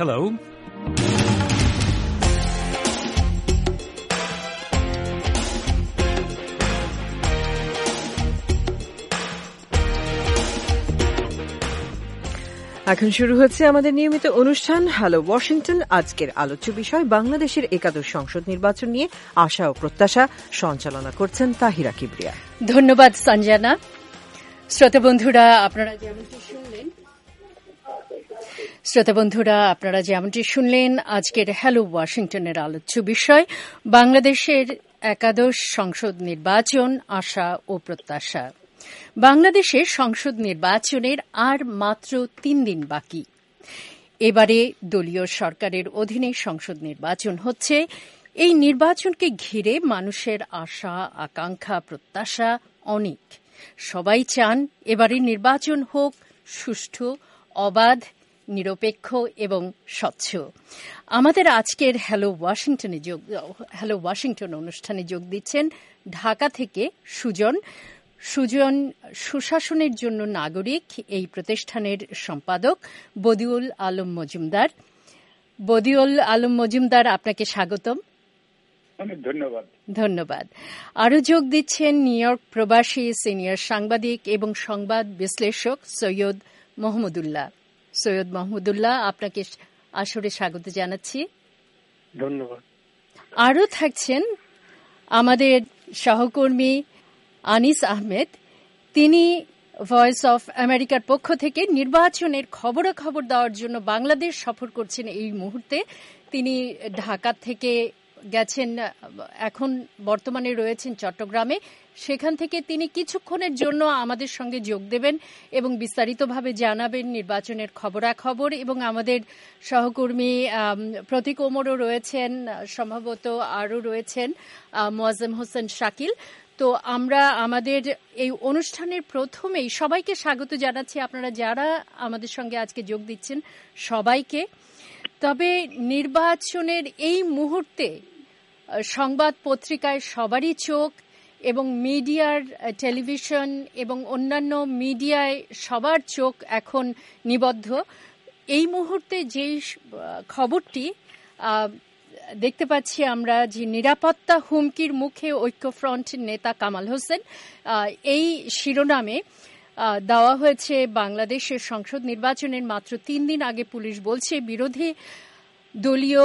Hello. এখন শুরু হচ্ছে আমাদের নিয়মিত অনুষ্ঠান হ্যালো ওয়াশিংটন। আজকের আলোচ্য বিষয় বাংলাদেশের একাদশ সংসদ নির্বাচন নিয়ে আশা ও প্রত্যাশা। সঞ্চালনা করছেন তাহিরা কিবরিয়া। ধন্যবাদ সঞ্জনা। শ্রোতা বন্ধুরা আপনারা যেমনটি শুনলেন আজকের হ্যালো ওয়াশিংটনের আলোচ্য বিষয় বাংলাদেশের একাদশ সংসদ নির্বাচন আশা ও প্রত্যাশা। বাংলাদেশে সংসদ নির্বাচনের আর মাত্র 3 দিন বাকি। এবারে দলীয় সরকারের অধীনে সংসদ নির্বাচন হচ্ছে। এই নির্বাচনকে ঘিরে মানুষের আশা আকাঙ্ক্ষা প্রত্যাশা অনেক। সবাই চান এবারে নির্বাচন হোক সুষ্ঠু অবাধ নিরপেক্ষ এবং স্বচ্ছ। আমাদের আজকের হ্যালো ওয়াশিংটন অনুষ্ঠানে যোগ দিচ্ছেন ঢাকা থেকে সুজন সুশাসনের জন্য নাগরিক এই প্রতিষ্ঠানের সম্পাদক বদিউল আলম মজুমদার। বদিউল আলম মজুমদার, আপনাকে স্বাগতম। অনেক ধন্যবাদ। ধন্যবাদ। আরও যোগ দিচ্ছেন নিউ ইয়র্ক প্রবাসী সিনিয়র সাংবাদিক এবং সংবাদ বিশ্লেষক সৈয়দ মাহমুদুল্লাহ। সৈয়দ মাহমুদুল্লাহ, আপনাকে আসরে স্বাগত জানাচ্ছি। ধন্যবাদ। আরও থাকছেন আমাদের সহকর্মী আনিস আহমেদ। তিনি ভয়েস অফ আমেরিকার পক্ষ থেকে নির্বাচনের খবরাখবর দেওয়ার জন্য বাংলাদেশ সফর করছেন এই মুহূর্তে। তিনি ঢাকা থেকে গেছেন, এখন বর্তমানে রয়েছেন চট্টগ্রামে। সেখান থেকে তিনি কিছুক্ষণের জন্য আমাদের সঙ্গে যোগ দেবেন এবং বিস্তারিতভাবে জানাবেন নির্বাচনের খবরাখবর। এবং আমাদের সহকর্মী প্রতীক ওমরও রয়েছেন, সম্ভবত আরও রয়েছেন মোয়াজ্জেম হোসেন শাকিল। তো আমরা আমাদের এই অনুষ্ঠানের প্রথমেই সবাইকে স্বাগত জানাচ্ছি, আপনারা যারা আমাদের সঙ্গে আজকে যোগ দিচ্ছেন সবাইকে। তবে নির্বাচনের এই মুহূর্তে সংবাদ পত্রিকায় সবারই চোখ এবং মিডিয়ার টেলিভিশন এবং অন্যান্য মিডিয়ায় সবার চোখ এখন নিবদ্ধ। এই মুহূর্তে যেই খবরটি দেখতে পাচ্ছি আমরা, যে নিরাপত্তা হুমকির মুখে ঐক্যফ্রন্টের নেতা কামাল হোসেন, এই শিরোনামে দেওয়া হয়েছে বাংলাদেশের সংসদ নির্বাচনের মাত্র 3 দিন আগে পুলিশ বলছে বিরোধী দলীয়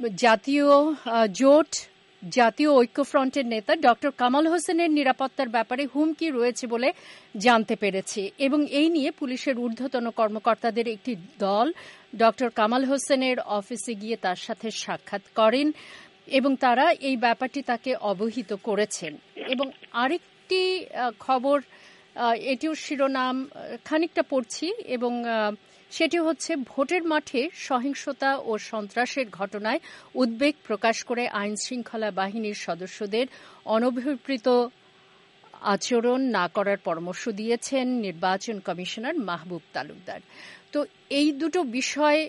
জাতীয় ঐক্যফ্রন্টের নেতা ডক্টর কামাল হোসেনের নিরাপত্তার ব্যাপারে হুমকি রয়েছে বলে জানতে পেরেছে। এবং এই নিয়ে পুলিশের ঊর্ধ্বতন কর্মকর্তাদের একটি দল ডক্টর কামাল হোসেনের অফিসে গিয়ে তার সাথে সাক্ষাৎ করেন এবং তারা এই ব্যাপারটি তাকে অবহিত করেছেন। এবং আরেকটি খবর, এটিও শিরোনাম খানিকটা পড়ছি, এবং সেটি হচ্ছে ভোটের মাঠে সহিংসতা ও সন্ত্রাসের ঘটনায় উদ্বেগ প্রকাশ করে আইন শৃঙ্খলা বাহিনীর সদস্যদের অনভিপ্রেত আচরণ না করার পরামর্শ দিয়েছেন নির্বাচন কমিশনার মাহবুব তালুকদার। তো এই দুটো বিষয়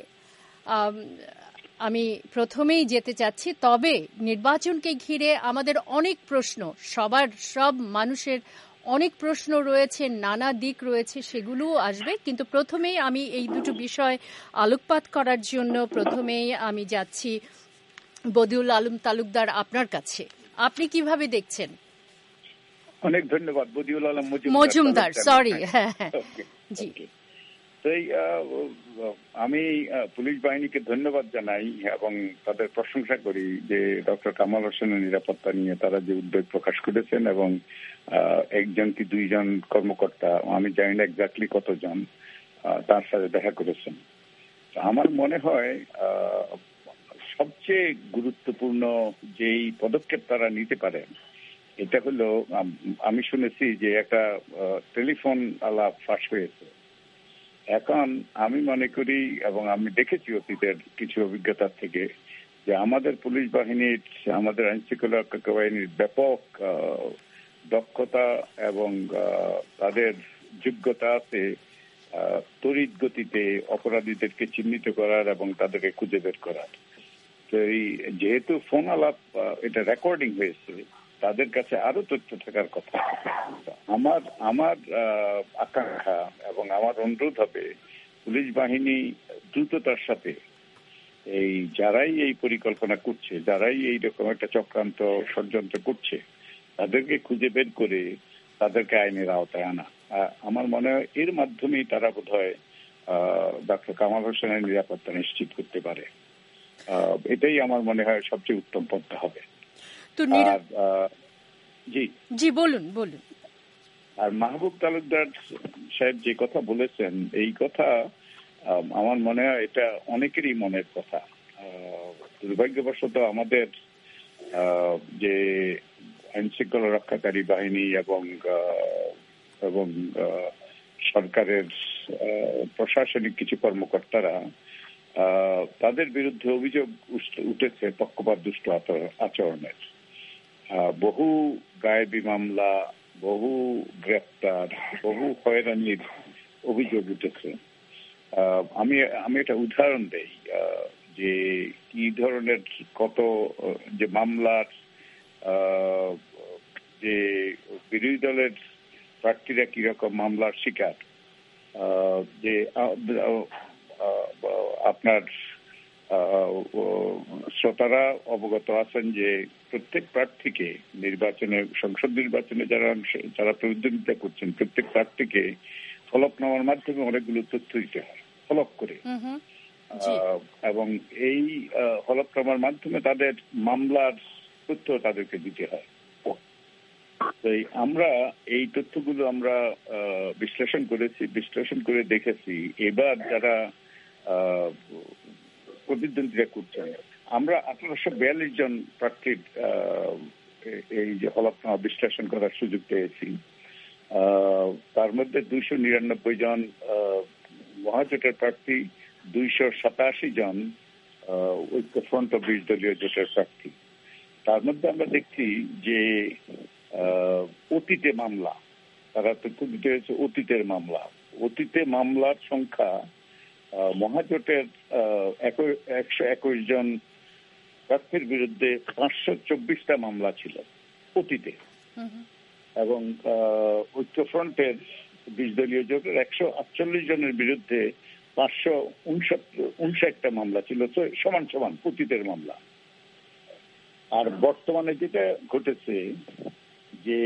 আমি প্রথমেই যেতে চাচ্ছি। তবে নির্বাচনকে ঘিরে আমাদের অনেক প্রশ্ন, সব মানুষের অনেক প্রশ্ন রয়েছে, নানা দিক রয়েছে, সেগুলোও আসবে। কিন্তু প্রথমেই আমি এই দুটো বিষয় আলোকপাত করার জন্য আমি যাচ্ছি বদিউল আলম তালুকদার, আপনার কাছে। আপনি কিভাবে দেখছেন? অনেক ধন্যবাদ। বদিউল আলম মজুমদার, সরি। হ্যাঁ, জি। আমি পুলিশ বাহিনীকে ধন্যবাদ জানাই এবং তাদের প্রশংসা করি যে ডক্টর কামাল হোসেনের নিরাপত্তা নিয়ে তারা যে উদ্বেগ প্রকাশ করেছেন, এবং 1জন কি 2জন কর্মকর্তা, আমি জানি না এক্স্যাক্টলি কতজন, তার সাথে দেখা করেছেন। আমার মনে হয় সবচেয়ে গুরুত্বপূর্ণ যেই পদক্ষেপ তারা নিতে পারেন এটা হলো, আমি শুনেছি যে একটা টেলিফোন আলাপ ফাঁস হয়েছে। এখন আমি মনে করি এবং আমি দেখেছি অতীতের কিছু অভিজ্ঞতার থেকে যে আমাদের পুলিশ বাহিনীর, আমাদের আইনশৃঙ্খলা রক্ষা বাহিনীর ব্যাপক দক্ষতা এবং তাদের যোগ্যতা আছে তড়িৎ গতিতে অপরাধীদেরকে চিহ্নিত করার এবং তাদেরকে খুঁজে বের করার। তো এই যেহেতু ফোন আলাপ এটা রেকর্ডিং হয়েছে, তাদের কাছে আরো তথ্য থাকার কথা। আমার আকাঙ্ক্ষা এবং আমার অনুরোধ হবে পুলিশ বাহিনী দ্রুততার সাথে এই যারাই এই পরিকল্পনা করছে, যারাই এইরকম একটা চক্রান্ত ষড়যন্ত্র করছে, তাদেরকে খুঁজে বের করে তাদেরকে আইনের আওতায় আনা। আমার মনে হয় এর মাধ্যমেই তারা বোধহয় ডক্টর কামাল হোসেনের নিরাপত্তা নিশ্চিত করতে পারে। এটাই আমার মনে হয় সবচেয়ে উত্তম পন্থা হবে। জি বলুন বলুন। আর মাহবুব তালুকদার সাহেব যে কথা বলেছেন, এই কথা আমার মনে হয় এটা অনেকেরই মনের কথা। দুর্ভাগ্যবশত আমাদের যে আইন শৃঙ্খলা রক্ষাকারী বাহিনী এবং সরকারের প্রশাসনিক কিছু কর্মকর্তারা, তাদের বিরুদ্ধে অভিযোগ উঠেছে পক্ষপাত দুষ্ট আচরণের। বহু গায়েবী মামলা, বহু গ্রেফতার, বহু হয়রানির অভিযোগ উঠেছে। আমি একটা উদাহরণ দেই যে কি ধরনের কত যে মামলার যে বিরোধী দলের প্রার্থীরা কিরকম মামলার শিকার। যে আপনার শ্রোতারা অবগত আছেন যে প্রত্যেক প্রার্থীকে সংসদ নির্বাচনে যারা প্রতিদ্বন্দ্বিতা করছেন, প্রত্যেক প্রার্থীকে ফলকনামার মাধ্যমে অনেকগুলো তথ্য দিতে হয়, ফলক করে। এবং এই হলফনামার মাধ্যমে তাদের মামলার তথ্য তাদেরকে দিতে হয়। আমরা এই তথ্যগুলো আমরা বিশ্লেষণ করে দেখেছি। এবার যারা প্রতিদ্বন্দ্বিতা করছেন, আমরা 1842 জন প্রার্থীর এই যে হলফনামা বিশ্লেষণ করার সুযোগ পেয়েছি। তার মধ্যে 299 জন মহাজোটের প্রার্থী, 287 জন ঐক্যফ্রন্ট ও 20 দলীয় জোটের প্রার্থী। তার মধ্যে আমরা দেখছি যে অতীতে মামলা, তারা তথ্য দিতে হয়েছে অতীতের মামলা। অতীতে মামলার সংখ্যা মহাজোটের 121 জন প্রার্থীর বিরুদ্ধে 524টা মামলা ছিল অতীতে, এবং ঐক্যফ্রন্টের 20 দলীয় জোটের 148 জনের বিরুদ্ধে 559টা মামলা ছিল। তো সমান সমান অতীতের মামলা। আর বর্তমানে যেটা ঘটেছে যে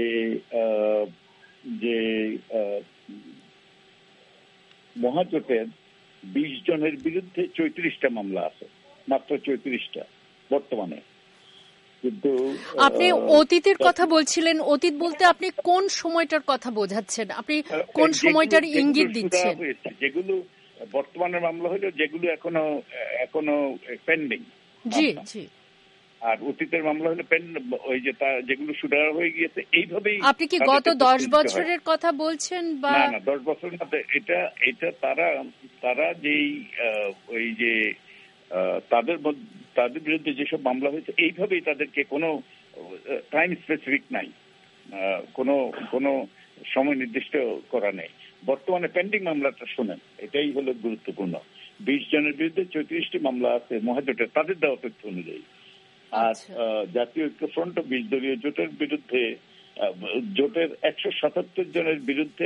মহাজোটের 20 জনের বিরুদ্ধে 34টা মামলা আছে, মাত্র 34টা বর্তমানে। কিন্তু আপনি অতীতের কথা বলছিলেন, অতীত বলতে আপনি কোন সময়টার কথা বোঝাচ্ছেন? আপনি কোন সময়টার ইঙ্গিত দিচ্ছেন? যেগুলো বর্তমানের মামলা হলো, যেগুলো এখনো পেন্ডিং। জি জি। আর অতীতের মামলা হলো ওই যে যেগুলো শুটার হয়ে গিয়েছে। এইভাবেই আপনি কি গত 10 বছরের কথা বলছেন? বা না 10 বছর না, এটা তারা যেই ওই যে তাদের বিরুদ্ধে যেসব মামলা হয়েছে, এইভাবেই তাদেরকে কোনো টাইম স্পেসিফিক নাই, কোনো সময় নির্দিষ্ট করা নেই। বর্তমানে পেন্ডিং মামলাটা শোনেন, এটাই হলো গুরুত্বপূর্ণ। 20 জনের বিরুদ্ধে 34টি মামলা আছে মহাজোটের, তাদের দেওয়া তথ্য অনুযায়ী। আর জাতীয় ঐক্যফ্রন্ট ও 20 দলীয় জোটের বিরুদ্ধে, জোটের 177 জনের বিরুদ্ধে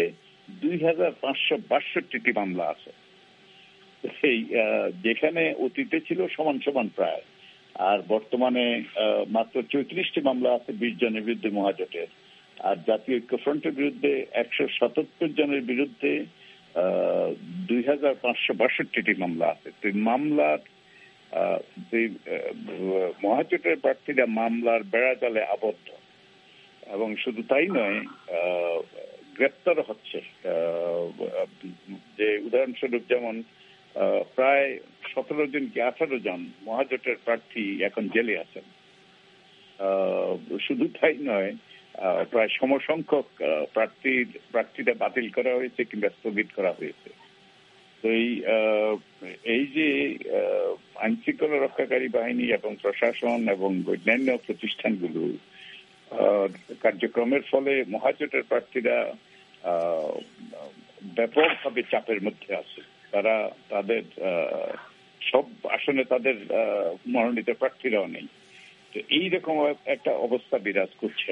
2562টি মামলা আছে। সেই যেখানে অতীতে ছিল সমান সমান প্রায়, আর বর্তমানে মাত্র 34টি মামলা আছে 20 জনের বিরুদ্ধে মহাজোটের। আর জাতীয় ঐক্যফ্রন্টের বিরুদ্ধে 177 জনের বিরুদ্ধে 2562টি মামলা আছে। তো মামলার মহাজোটের প্রার্থীরা মামলার বেড়াজালে আবদ্ধ, এবং শুধু তাই নয়, গ্রেপ্তার হচ্ছে। যে উদাহরণস্বরূপ যেমন প্রায় 17 জন কি 18 জন মহাজোটের প্রার্থী এখন জেলে আছেন। শুধু তাই নয়, প্রায় সমসংখ্যক প্রার্থীরা বাতিল করা হয়েছে কিংবা স্থগিত করা হয়েছে। তো এই যে আইন শৃঙ্খলা রক্ষাকারী বাহিনী এবং প্রশাসন এবং অন্যান্য প্রতিষ্ঠানগুলো কার্যক্রমের ফলে মহাজোটের প্রার্থীরা ব্যাপকভাবে চাপের মধ্যে আছে। তারা তাদের সব আসনে তাদের মনোনীত প্রার্থীরাও নেই। তো এইরকম একটা অবস্থা বিরাজ করছে।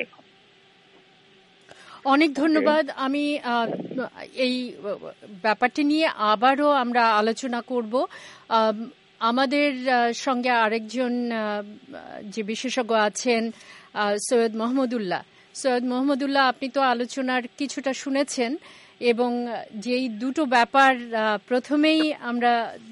অনেক ধন্যবাদ। আমি এই ব্যাপারটি নিয়ে আবারও আমরা আলোচনা করব। আমাদের সঙ্গে আরেকজন যে বিশেষজ্ঞ আছেন সৈয়দ মোহাম্মদুল্লাহ, আপনি তো আলোচনার কিছুটা শুনেছেন এবং যেই দুটো ব্যাপার প্রথমেই আমরা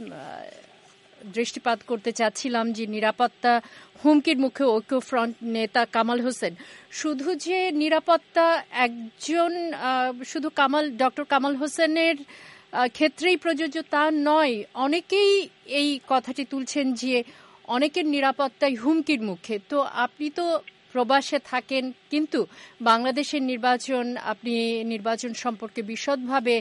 দৃষ্টিপাত করতে চাচ্ছিলাম যে নিরাপত্তা হুমকির মুখে ঐক্যফ্রন্ট নেতা কামাল হোসেন, শুধু যে নিরাপত্তা একজন শুধু ডক্টর কামাল হোসেনের ক্ষেত্রেই প্রযোজ্য তা নয়, অনেকেই এই কথাটি তুলছেন যে অনেকের নিরাপত্তাই হুমকির মুখে। তো আপনি তো প্রবাসে থাকেন, কিন্তু বাংলাদেশের আপনি নির্বাচন সম্পর্কে বিশদভাবে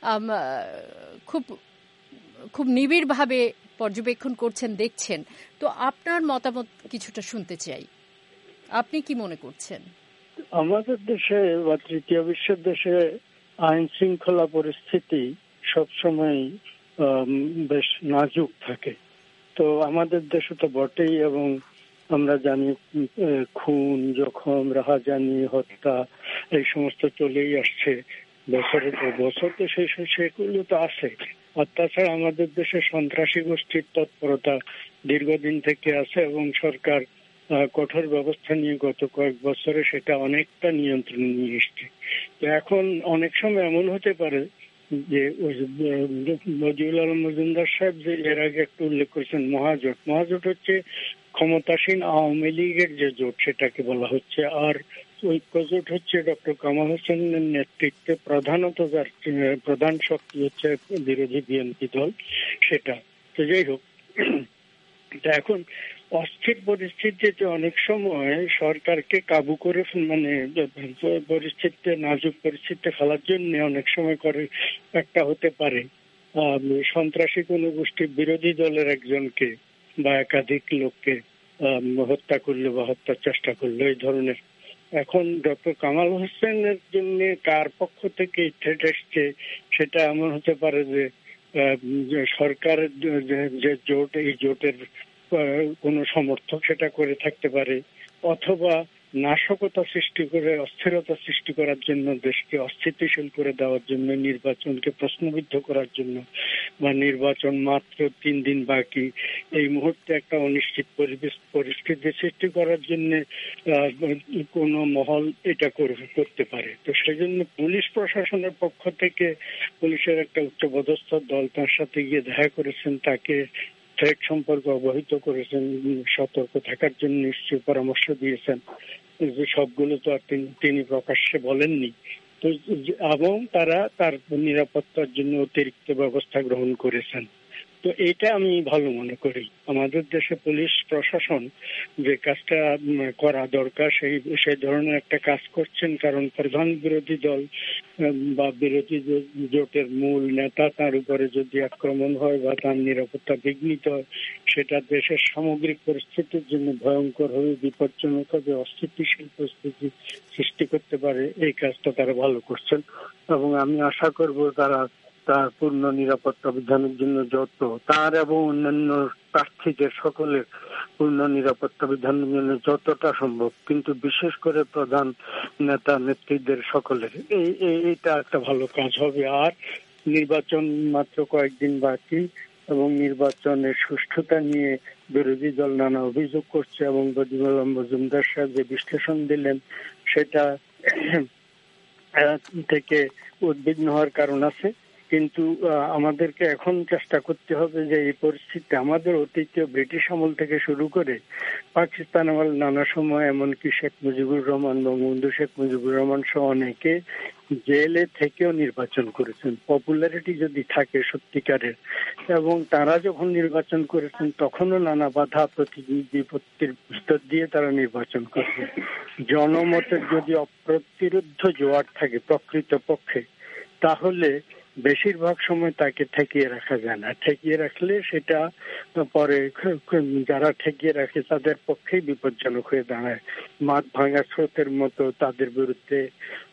খুব খুব নিবিড়ভাবে পর্যবেক্ষণ করছেন, দেখছেন। তো আপনার মতামত কিছুটা শুনতে চাই। আপনি কি মনে করছেন? আমাদের দেশে বা তৃতীয় বিশ্বের দেশে আইন শৃঙ্খলা পরিস্থিতি সবসময় বেশ নাজুক থাকে। তো আমাদের দেশে তো বটেই, এবং আমরা জানি খুন, জখম, রাহাজানি, হত্যা এই সমস্ত চলেই আসছে বছরের পর বছর। তো সেগুলো তো আছে। আর তাছাড়া আমাদের দেশে সন্ত্রাসী গোষ্ঠীর তৎপরতা দীর্ঘদিন থেকে আছে এবং সরকার কঠোর ব্যবস্থা নিয়ে গত কয়েক বছরে সেটা অনেকটা নিয়ন্ত্রণে নিয়ে এসছে। তো এখন অনেক সময় এমন হতে পারে যে নজরুল আলম মজুমদার সাহেব যে এর আগে একটু উল্লেখ করেছেন মহাজোট হচ্ছে ক্ষমতাসীন আওয়ামী লীগের যে জোট সেটাকে বলা হচ্ছে, আর ঐক্যজোট হচ্ছে ডক্টর কামাল হোসেনের নেতৃত্বে প্রধানত যার প্রধান শক্তি হচ্ছে বিরোধী বিএনপি দল সেটা। তো যাই হোক, এখন অস্থির পরিস্থিতিতে অনেক সময় সরকারকে কাবু করে পরিস্থিতিতে নাজুক পরিস্থিতিতে ফেলার জন্য অনেক সময় করে একটা হতে পারে সন্ত্রাসী কোন গোষ্ঠীর বিরোধী দলের একজনকে বা একাধিক লোককে হত্যা করলে বা হত্যার চেষ্টা করলে এই ধরনের। এখন ডক্টর কামাল হোসেনের জন্য কার পক্ষ থেকে থ্রেট এসছে সেটা এমন হতে পারে যে সরকারের যে জোট, এই জোটের কোন সমর্থক সেটা করে থাকতে পারে, অথবা নাশকতা সৃষ্টি করে অস্থিরতা সৃষ্টি করার জন্য, দেশকে অস্থিতিশীল করে দেওয়ার জন্য, নির্বাচনকে প্রশ্নবিদ্ধ করার জন্য, বা নির্বাচন মাত্র 3 দিন বাকি এই মুহূর্তে একটা অনিশ্চিত পরিস্থিতি সৃষ্টি করার জন্য কোন মহল এটা করতে পারে। তো সেজন্য পুলিশ প্রশাসনের পক্ষ থেকে পুলিশের একটা উচ্চপদস্থ দল তার সাথে গিয়ে দেখা করেছেন, তাকে থ্রেট সম্পর্কে অবহিত করেছেন, সতর্ক থাকার জন্য নিশ্চয়ই পরামর্শ দিয়েছেন। যে সবগুলো তো আর তিনি প্রকাশ্যে বলেননি। তো এবং তারা তার নিরাপত্তার জন্য অতিরিক্ত ব্যবস্থা গ্রহণ করেছেন। তো এটা আমি ভালো মনে করি। আমাদের দেশে পুলিশ প্রশাসন যে কাজটা করা দরকার সেই ধরনের একটা কাজ করছেন, কারণ প্রধান বিরোধী দল বা বিরোধী জোটের মূল নেতা তার উপরে যদি আক্রমণ হয় বা তার নিরাপত্তা বিঘ্নিত হয়, সেটা দেশের সামগ্রিক পরিস্থিতির জন্য ভয়ঙ্কর হবে, বিপজ্জনক হবে, অস্থিতিশীল পরিস্থিতি সৃষ্টি করতে পারে। এই কাজটা তারা ভালো করছেন এবং আমি আশা করব তারা তার পূর্ণ নিরাপত্তা বিধানের জন্য তার এবং অন্যান্য প্রার্থীদের সকলের পূর্ণ নিরাপত্তা বিধানের জন্য যতটা সম্ভব, কিন্তু বিশেষ করে প্রধান নেতা নেত্রীদের সকলের এইটা একটা ভালো কাজ হবে। আর নির্বাচন মাত্র কয়েকদিন বাকি এবং নির্বাচনের সুষ্ঠুতা নিয়ে বিরোধী দল নানা অভিযোগ করছে এবং নজরুল আলম মজুমদার সাহেব যে বিশ্লেষণ দিলেন সেটা থেকে উদ্বিগ্ন হওয়ার কারণ আছে। কিন্তু আমাদেরকে এখন চেষ্টা করতে হবে যে এই পরিস্থিতি আমাদের অতীতীয় ব্রিটিশ আমল থেকে শুরু করে পাকিস্তান আমল নানা সময়, এমনকি শেখ মুজিবুর রহমান, বঙ্গবন্ধু শেখ মুজিবুর রহমান সহ অনেকে জেলে থেকেও নির্বাচন করেছেন, পপুলারিটি যদি থাকে সত্যিকারের, এবং তারা যখন নির্বাচন করেছেন তখনও নানা বাধা বিপত্তির ভিতর দিয়ে তারা নির্বাচন করেছে। জনমতের যদি অপ্রতিরোধ্য জোয়ার থাকে প্রকৃত পক্ষে, তাহলে বেশিরভাগ সময় তাকে ঠেকিয়ে রাখা যায় না। ঠেকিয়ে রাখলে সেটা পরে যারা ঠেকিয়ে রাখে তাদের পক্ষেই বিপজ্জনক হয়ে দাঁড়ায়। মাঠ ভাঙা স্রোতের মতো তাদের বিরুদ্ধে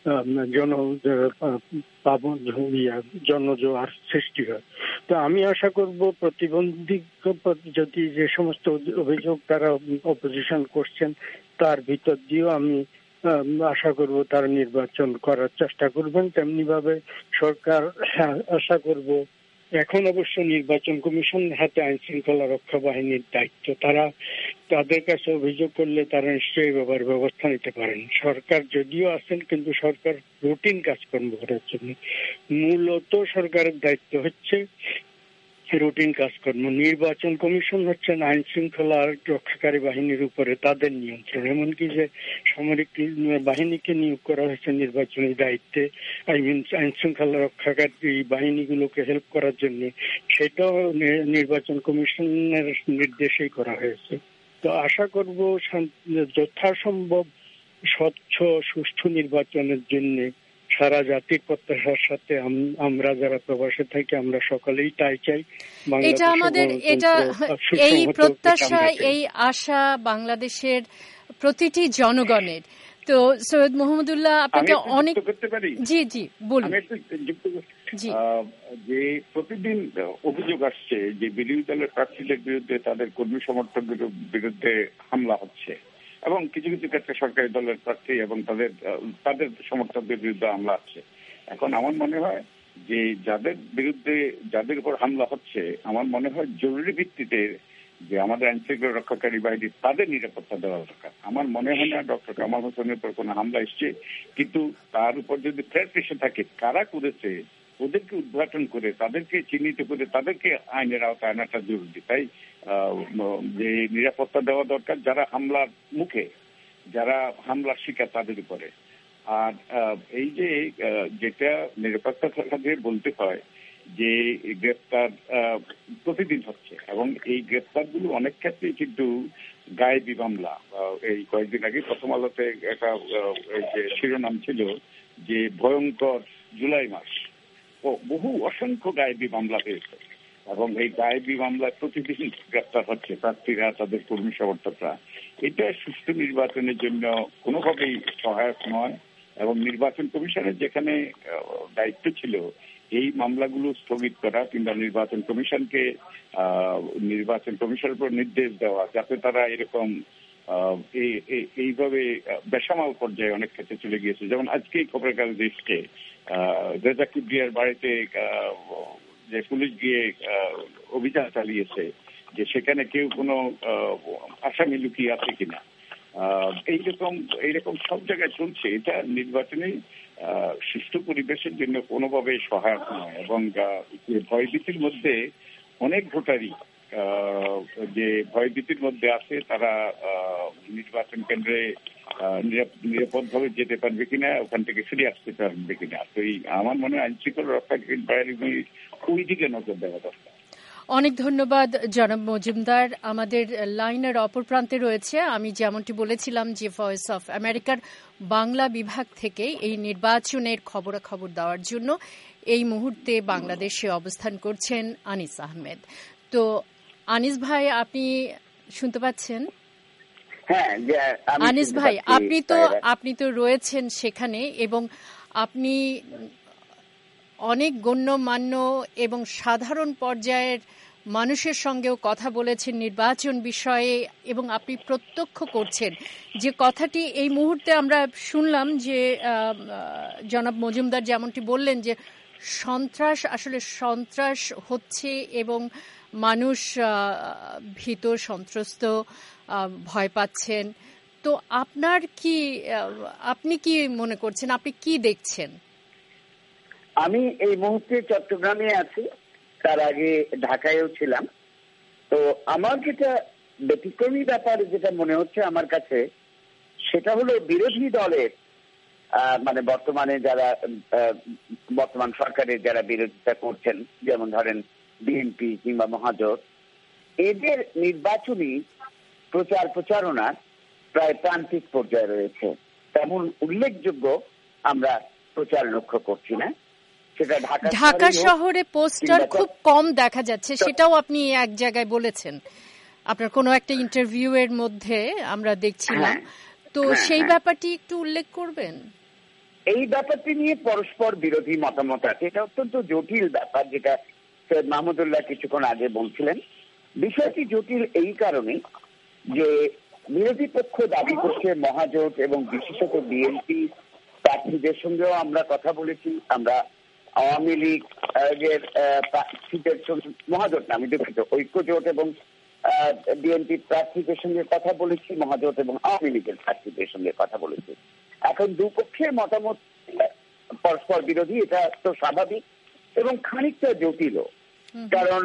জনজোয়ার সৃষ্টি হয়। তো আমি আশা করব প্রতিবন্ধী যদি যে সমস্ত অভিযোগ তারা অপোজিশন করছেন তার ভিতর দিয়েও আমি আশা করব তারা নির্বাচন করার চেষ্টা করবেন। তেমনি ভাবে সরকার আশা করব এখন অবশ্য নির্বাচন কমিশন হাতে আইন শৃঙ্খলা রক্ষা বাহিনীর দায়িত্ব। তাদের কাছে অভিযোগ করলে তারা নিশ্চয়ই ব্যাপারে ব্যবস্থা নিতে পারেন। সরকার যদিও আছেন, কিন্তু সরকার রুটিন কাজকর্ম করার জন্য। মূলত সরকারের দায়িত্ব হচ্ছে রুটিন কাজকর্ম। নির্বাচন কমিশন হচ্ছেন আইন শৃঙ্খলা রক্ষাকারী বাহিনীর উপরে তাদের নিয়ন্ত্রণ। এমনকি যে সামরিক বাহিনীকে নিয়োগ করা হয়েছে নির্বাচনী দায়িত্বে আইন শৃঙ্খলা রক্ষাকারী বাহিনীগুলোকে হেল্প করার জন্য, সেটাও নির্বাচন কমিশনের নির্দেশেই করা হয়েছে। তো আশা করব যথাসম্ভব স্বচ্ছ সুষ্ঠু নির্বাচনের জন্য সারা জাতির প্রত্যাশার সাথে আমরা যারা প্রবাসে থাকি আমরা সকলেই তাই চাই। এটা আমাদের এই প্রত্যাশা, এই আশা বাংলাদেশের প্রতিটি জনগণের। তো সৈয়দ মোহাম্মদুল্লাহ, আপনাকে অনেক জি জি বলুন। যে প্রতিদিন অভিযোগ আসছে যে বিরোধী দলের প্রার্থীদের বিরুদ্ধে তাদের কর্মী সমর্থকদের বিরুদ্ধে হামলা হচ্ছে, এবং কিছু কিছু ক্ষেত্রে সরকারি দলের প্রার্থী এবং তাদের সমর্থকদের বিরুদ্ধে হামলা হচ্ছে। এখন আমার মনে হয় যে যাদের উপর হামলা হচ্ছে, আমার মনে হয় জরুরি ভিত্তিতে যে আমাদের আইন শৃঙ্খলা রক্ষাকারী বাহিনী তাদের নিরাপত্তা দেওয়া দরকার। আমার মনে হয় না ডক্টর কামাল হোসেনের উপর কোনো হামলা এসছে, কিন্তু তার উপর যদি থ্রেট এসে থাকে, কারা করেছে ওদেরকে উদ্ঘাটন করে, তাদেরকে চিহ্নিত করে, তাদেরকে আইনের আওতায় আনাটা জরুরি। তাই যে নিরাপত্তা দেওয়া দরকার যারা হামলার মুখে, যারা হামলার শিকার তাদের উপরে। আর এই যে যেটা নিরাপত্তা দিয়ে বলতে হয় যে গ্রেফতার প্রতিদিন হচ্ছে, এবং এই গ্রেফতারগুলো অনেক ক্ষেত্রেই কিন্তু গায়েবী মামলা। এই কয়েকদিন আগে প্রথম আলোতে একটা যে শিরোনাম ছিল যে ভয়ঙ্কর জুলাই মাস, বহু অসংখ্য গায়েবী মামলা হয়েছে, এবং এই গায়েবী মামলায় প্রতিদিন গ্রেফতার হচ্ছে প্রার্থীরা, তাদের কর্মী সমর্থকরা। এটা সুষ্ঠু নির্বাচনের জন্য কোনোভাবেই সহায়ক নয়, এবং নির্বাচন কমিশনের যেখানে দায়িত্ব ছিল এই মামলাগুলো স্থগিত করা, কিংবা নির্বাচন কমিশনের উপর নির্দেশ দেওয়া যাতে তারা এরকম এইভাবে বেসামাল পর্যায়ে অনেক ক্ষেত্রে চলে গিয়েছে। যেমন আজকেই খবরের কাগজে এসছে রেজা কিবরিয়ার বাড়িতে যে পুলিশ গিয়ে অভিযান চালিয়েছে, যে সেখানে কেউ কোনো আসামি লুকিয়ে আছে কিনা। এইরকম সব জায়গায় চলছে। এটা নির্বাচনে সুষ্ঠু পরিবেশের জন্য কোনোভাবে সহায়ক নয়, এবং ভয়ভীতির মধ্যে অনেক ভোটারই যে ভয়ভীতির মধ্যে আছে, তারা নির্বাচন কেন্দ্রে নিরাপদভাবে যেতে পারবে কিনা, ওখান থেকে ফিরে আসতে পারবে কিনা। তো আমার মনে হয় আইন শৃঙ্খলা রক্ষাকারী বাহিনী ওই দিকে নজর দেওয়া দরকার। অনেক ধন্যবাদ জনাব মজুমদার। আমাদের লাইনের অপর প্রান্তে রয়েছে, আমি যেমনটি বলেছিলাম যে ভয়েস অফ আমেরিকার বাংলা বিভাগ থেকে এই নির্বাচনের খবরাখবর দেওয়ার জন্য এই মুহূর্তে বাংলাদেশে অবস্থান করছেন আনিস আহমেদ। তো আনিস ভাই, আপনি শুনতে পাচ্ছেন? হ্যাঁ আনিস ভাই, আপনি তো রয়েছেন সেখানে, এবং আপনি অনেক গণ্যমান্য এবং সাধারণ পর্যায়ের মানুষের সঙ্গেও কথা বলেছেন নির্বাচন বিষয়ে, এবং আপনি প্রত্যক্ষ করছেন যে কথাটি এই মুহূর্তে আমরা শুনলাম যে জনাব মজুমদার যেমনটি বললেন যে সন্ত্রাস হচ্ছে এবং মানুষ ভীত, সন্ত্রস্ত, ভয় পাচ্ছেন। তো আপনি কি মনে করছেন, আপনি কি দেখছেন? আমি এই মুহূর্তে চট্টগ্রামে আছি, তার আগে ঢাকায়ও ছিলাম। তো আমার যেটা ব্যতিক্রমী ব্যাপার যেটা মনে হচ্ছে আমার কাছে, সেটা হলো বিরোধী দলের মানে বর্তমান সরকারের যারা বিরোধিতা করছেন, যেমন ধরেন বিএনপি কিংবা মহাজোট, এদের নির্বাচনী প্রচারণা প্রায় প্রান্তিক পর্যায়ে রয়েছে। তেমন উল্লেখযোগ্য আমরা প্রচার লক্ষ্য করছি না। ঢাকা শহরে পোস্টার খুব কম দেখা যাচ্ছে, সেটাও আপনি এক জায়গায় বলেছেন আপনার কোনো একটা ইন্টারভিউ এর মধ্যে আমরা দেখছিলাম। তো সেই ব্যাপারটি একটু উল্লেখ করবেন। এই ব্যাপারটি নিয়ে পরস্পর বিরোধী মতামত আছে। এটা অত্যন্ত জটিল ব্যাপার, যেটা সৈয়দ মাহমুদুল্লাহ কিছুক্ষণ আগে বলছিলেন। বিষয়টি জটিল এই কারণে যে বিরোধী পক্ষ দাবি করছে মহাজোট এবং বিশেষত বিএনপি প্রার্থীদের সঙ্গেও আমরা কথা বলেছি, আমরা আওয়ামী লীগ এর প্রার্থীদের সঙ্গে, মহাজোট না, আমি দুঃখিত, ঐক্যজোট এবং বিএনপি প্রার্থীদের সঙ্গে কথা বলেছি, মহাজোট এবং আওয়ামী লীগের প্রার্থীদের সঙ্গে কথা বলেছি। এখন দুপক্ষের মতামত পরস্পর বিরোধী, এটা তো স্বাভাবিক এবং খানিকটা জটিল। কারণ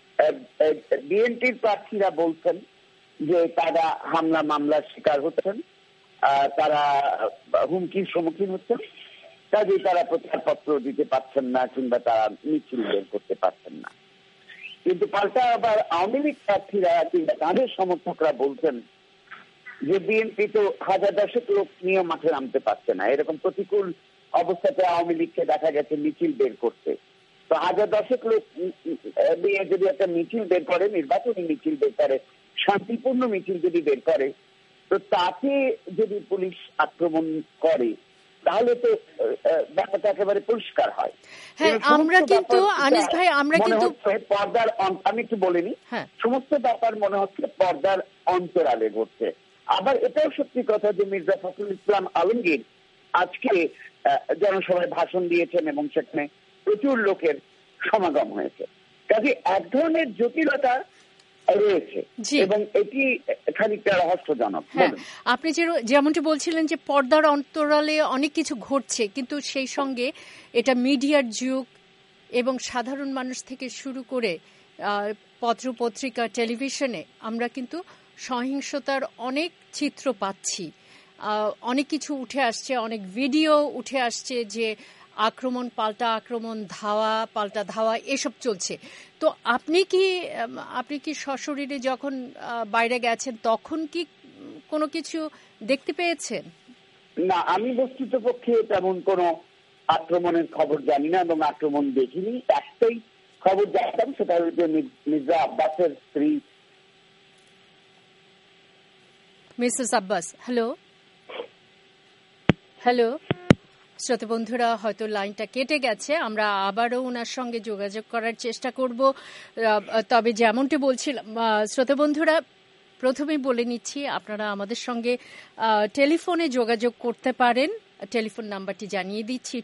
বিএনপির প্রার্থীরা বলছেন যে তারা হামলা মামলার শিকার হচ্ছেন, তারা হুমকির সম্মুখীন হচ্ছেন, কাজেই তারা প্রচারপত্র দিতে পারছেন না কিংবা তারা মিছিল বের করতে পারছেন না। কিন্তু পাল্টা আবার আওয়ামী লীগ প্রার্থীরা কিংবা তাদের সমর্থকরা বলছেন যে বিএনপি তো হাজার দশেক লোক নিয়ে মাঠে নামতে পারছে না, এরকম প্রতিকূল অবস্থাতে আওয়ামী লীগকে দেখা গেছে মিছিল বের করতে। তো হাজার দশেক লোক নিয়ে যদি একটা মিছিল বের করে, নির্বাচনী মিছিল বের করে, শান্তিপূর্ণ মিছিল যদি বের করে, তো তাকে যদি পুলিশ আক্রমণ করে তাহলে তো ব্যাপারটা একেবারে পরিষ্কার হয়। হ্যাঁ, আমরা কিন্তু আনিস ভাই, আমরা কিন্তু পর্দার, আমি একটু বলিনি, সমস্ত ব্যাপার মনে হচ্ছে পর্দার অন্তরালে ঘটছে। আবার এটাও সত্যি কথা যে মির্জা ফখরুল ইসলাম আলমগীর আজকে জনসভায় ভাষণ দিয়েছেন এবং সেখানে প্রচুর লোকের সমাগম হয়েছে। কাজে এক ধরনের জটিলতা রয়েছে এবং এটি খানিকটা রহস্যজনক। আপনি যেমনটি বলছিলেন যে পর্দার অন্তরালে অনেক কিছু ঘটছে, কিন্তু সেই সঙ্গে এটা মিডিয়ার যুগ এবং সাধারণ মানুষ থেকে শুরু করে পত্র পত্রিকা, টেলিভিশনে আমরা কিন্তু সহিংসতার অনেক চিত্র পাচ্ছি, অনেক কিছু উঠে আসছে, অনেক ভিডিও উঠে আসছে যে আক্রমণ পাল্টা আক্রমণ, ধাওয়া পাল্টা ধাওয়া, এসব চলছে। তো আপনি কি সশরীরে যখন বাইরে গেছেন তখন কি কোনো কিছু দেখতে পেয়েছেন? না, আমি বস্তুতপক্ষে তেমন কোনো আক্রমণের খবর জানি না এবং আক্রমণ দেখিনি। একটাই খবর জানতাম, সেটা হচ্ছে মির্জা আব্বাসের স্ত্রী মিসেস আব্বাস। হ্যালো, শ্রোতা বন্ধুরা, হয়তো লাইনটা কেটে গেছে, আমরা আবারও ওনার সঙ্গে যোগাযোগ করার চেষ্টা করব। তবে যেমনটি বলছিলাম, শ্রোতা বন্ধুরা, প্রথমেই বলে নিচ্ছি আপনারা আমাদের সঙ্গে টেলিফোনে যোগাযোগ করতে পারেন। টেলিফোন নাম্বারটি জানিয়ে দিচ্ছি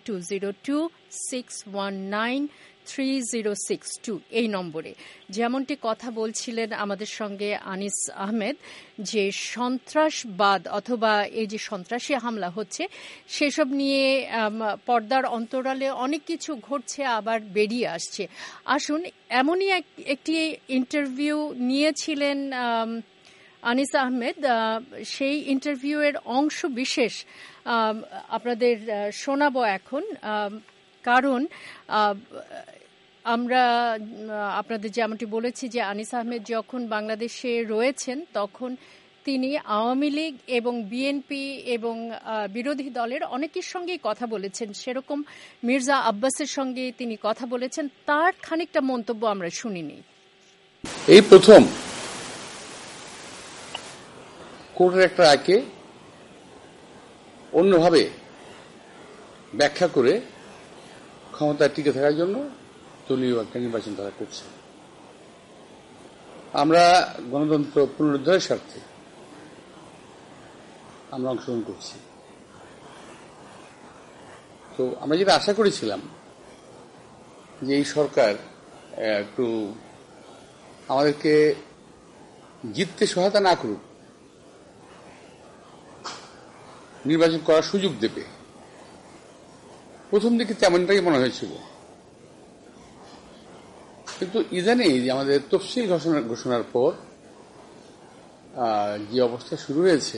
2026193062, এই নম্বরে। যেমনটি কথা বলছিলেন আমাদের সঙ্গে আনিস আহমেদ যে সন্ত্রাসবাদ অথবা এই যে সন্ত্রাসী হামলা হচ্ছে সেসব নিয়ে পর্দার অন্তরালে অনেক কিছু ঘটছে, আবার বেরিয়ে আসছে। আসুন, এমনই একটি ইন্টারভিউ নিয়েছিলেন আনিস আহমেদ, সেই ইন্টারভিউয়ের অংশ বিশেষ আপনাদের শোনাবো এখন। কারণ আমরা আপনাদের যেমনটি বলেছি যে আনিস আহমেদ যখন বাংলাদেশে রয়েছেন তখন তিনি আওয়ামী লীগ এবং বিএনপি এবং বিরোধী দলের অনেকের সঙ্গেই কথা বলেছেন, সেরকম মির্জা আব্বাসের সঙ্গে তিনি কথা বলেছেন। তার খানিকটা মন্তব্য আমরা শুনিনি। এই প্রথম কোর্টের একটা রায়কে অন্যভাবে ব্যাখ্যা করে ক্ষমতায় টিকে থাকার জন্য দলীয় একটা নির্বাচন তারা করছে। আমরা গণতন্ত্র পুনরুদ্ধারের স্বার্থে আমরা অংশগ্রহণ করছি। তো আমরা যেটা আশা করেছিলাম যে এই সরকার একটু আমাদেরকে জিততে সহায়তা না করুক, নির্বাচন করার সুযোগ দেবে, প্রথম দিকে তেমনটাই মনে হয়েছিল। কিন্তু ইদানিং আমাদের তফসিল ঘোষণার পর যে অবস্থা শুরু হয়েছে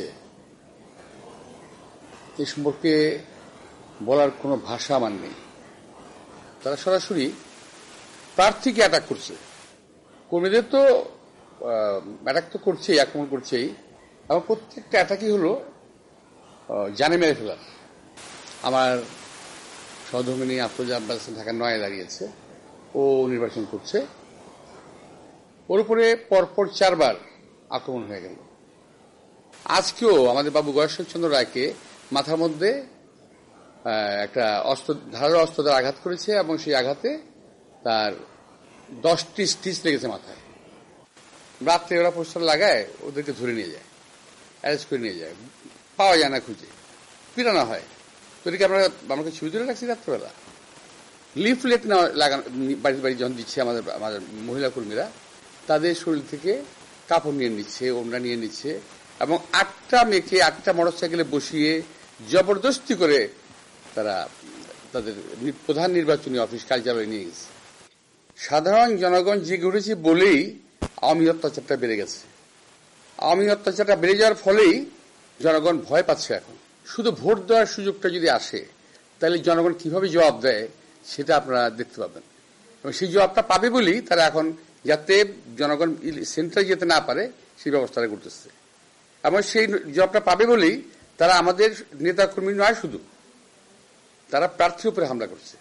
এ সম্পর্কে বলার কোনো ভাষা আমার নেই। তারা সরাসরি প্রার্থীকে অ্যাটাক করছে, কর্মীদের তো অ্যাটাক তো করছেই, আক্রমণ করছেই, এবং প্রত্যেকটা অ্যাটাকই হলো জানে মেরে ফেলার। আমার সহধর্মিনী আফরোজা আব্বাস ঢাকা ৯ দাঁড়িয়েছে, ও নির্বাচন করছে, ওর উপরে পরপর 4 বার আক্রমণ হয়ে গেল। আজকেও আমাদের বাবু গয়েশ্বরচন্দ্র রায়কে মাথার মধ্যে একটা ধারালো অস্ত্র দ্বারা আঘাত করেছে এবং সেই আঘাতে তার 10টি স্টিচ লেগেছে মাথায়। রাত্রে ওরা পোস্টার লাগায়, ওদেরকে ধরে নিয়ে যায়, অ্যারেস্ট করে নিয়ে যায়, পাওয়া যায় না, খুঁজে পিটানো হয়। তো এটাকে আমাকে ছবি তুলে রাখছি রাত্রেবেলা। লিফলেট বাড়ি বাড়ি যখন দিচ্ছে আমাদের মহিলা কর্মীরা, তাদের শরীর থেকে কাপড় নিয়ে নিচ্ছে, ওড়না নিয়ে নিচ্ছে, এবং 8টা মেয়েকে 8টা মোটরসাইকেলে বসিয়ে জবরদস্তি করে তারা তাদের প্রধান নির্বাচনী অফিস কার্যালয়ে নিয়ে গেছে। সাধারণ জনগণ জেগে উঠেছে বলেই আওয়ামী অত্যাচারটা বেড়ে গেছে। আওয়ামী অত্যাচারটা বেড়ে যাওয়ার ফলেই জনগণ ভয় পাচ্ছে। এখন শুধু ভোট দেওয়ার সুযোগটা যদি আসে, তাহলে জনগণ কিভাবে জবাব দেয় সেটা আপনারা দেখতে পাবেন, এবং সেই জবাবটা পাবে বলেই তারা এখন যাতে জনগণ সেন্টারে যেতে না পারে সেই ব্যবস্থাটা করতেছে। এবং সেই জবাবটা পাবে বলেই তারা আমাদের নেতা কর্মী নয়, শুধু তারা প্রার্থীর উপরে হামলা করছে।